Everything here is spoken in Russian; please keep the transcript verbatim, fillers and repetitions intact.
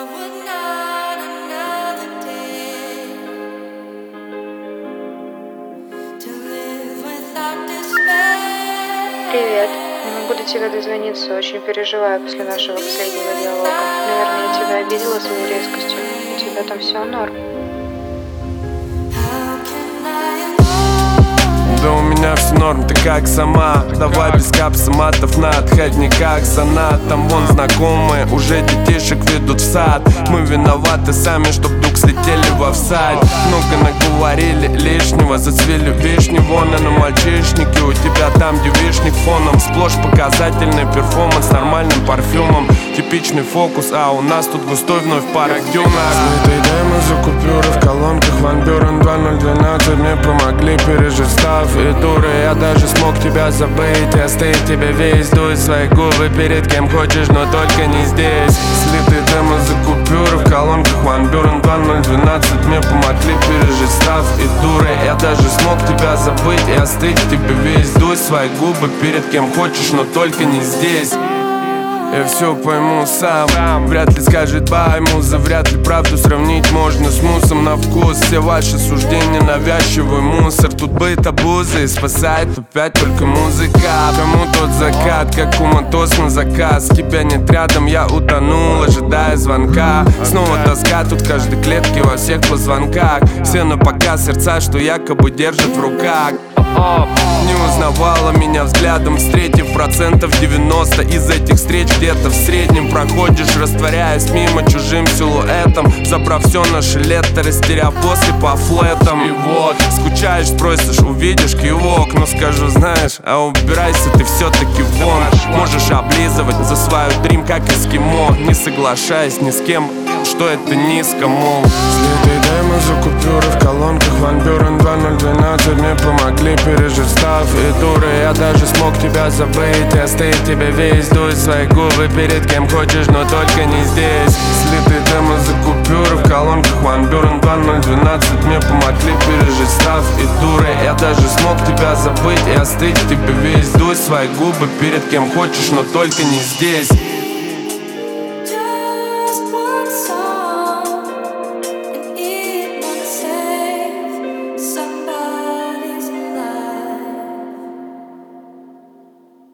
Привет. Не могу до тебя дозвониться, очень переживаю после нашего последнего диалога. Наверное, я тебя обидела своей резкостью. У тебя там все норм? Да у меня все норм, ты как сама. Давай без капса матов на отходник, как сонат. Там вон знакомые уже детишек ведут в сад. Мы виноваты сами, чтоб вдруг слетели в офсайд. Много наговорили лишнего, зацвели вишни. Вон и на мальчишнике, у тебя там девишник фоном. Сплошь показательный перформанс с нормальным парфюмом. Типичный фокус, а у нас тут густой вновь парк дюна. Слитые демо за купюры в колонках. Ван Бюрен два ноль двенадцать мне помогли пережить став и дуры. Я даже смог тебя забыть и остыть тебе весь. Дуй свои губы перед кем хочешь, но только не здесь. Слитые демо за купюры в колонках. Ван Бюрен два ноль двенадцать мне помогли пережить став и дуры. Я даже смог тебя забыть и остыть тебе весь. Дуй свои губы перед кем хочешь, но только не здесь. Я все пойму сам. Вряд ли скажет бай, муза. Вряд ли правду сравнить можно с мусом на вкус. Все ваши суждения навязчивый мусор. Тут быт обузы, спасает опять только музыка. Кому тот закат, как коматоз на заказ. Тебя нет рядом, я утонул, ожидая звонка. Снова тоска, тут каждой клетке во всех позвонках. Все на показ сердца, что якобы держат в руках. Не узнавала меня взглядом, встретив процентов девяносто из этих встреч где-то в среднем проходишь, растворяясь мимо чужим силуэтом. Забрав все наше лето, растеряв после по флетам. И вот, скучаешь, спросишь, увидишь кивок. Но скажу, знаешь, а убирайся ты все-таки вон. Можешь облизывать за свою дрим, как эскимо. Не соглашаясь ни с кем, что это низко, мол. Слитые демо за купюры в колонках. Ван Бюрен два ноль двенадцать мне помогли пережить став и дуры. Я даже смог тебя забыть и остыть тебе весь. Дуй свои губы перед кем хочешь, но только не здесь. Слитые демо за купюры в колонках. Ван Бюрен два ноль двенадцать мне помогли пережить став и дуры. Я даже смог тебя забыть и остыть тебе весь. Дуй свои губы перед кем хочешь, но только не здесь.